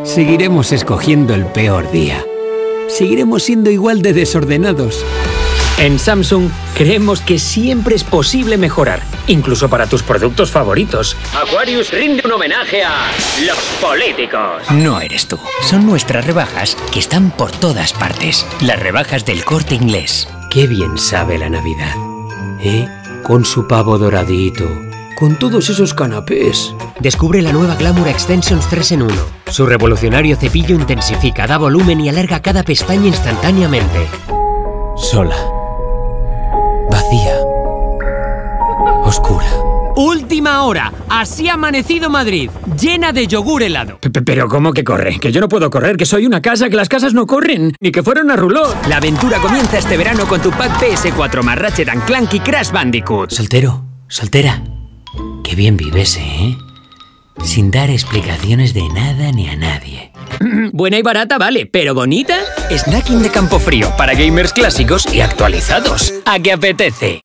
seguiremos escogiendo el peor día. Seguiremos siendo igual de desordenados. En Samsung creemos que siempre es posible mejorar, incluso para tus productos favoritos. Aquarius rinde un homenaje a los políticos. No eres tú. Son nuestras rebajas que están por todas partes. Las rebajas del Corte Inglés. Qué bien sabe la Navidad, ¿eh? Con su pavo doradito, con todos esos canapés. Descubre la nueva Glamour Extensions 3 en 1. Su revolucionario cepillo intensifica, da volumen y alarga cada pestaña instantáneamente. Sola. Vacía. Oscura. ¡Última hora! Así ha amanecido Madrid, llena de yogur helado. Pero ¿cómo que corre? Que yo no puedo correr, que soy una casa, que las casas no corren, ni que fuera una roulotte. La aventura comienza este verano con tu pack PS4 más Ratchet & Clank y Crash Bandicoot. Soltero, soltera. Qué bien vives, ¿eh? Sin dar explicaciones de nada ni a nadie. Buena y barata, vale, pero bonita. Snacking de Campofrío para gamers clásicos y actualizados. ¿A qué apetece?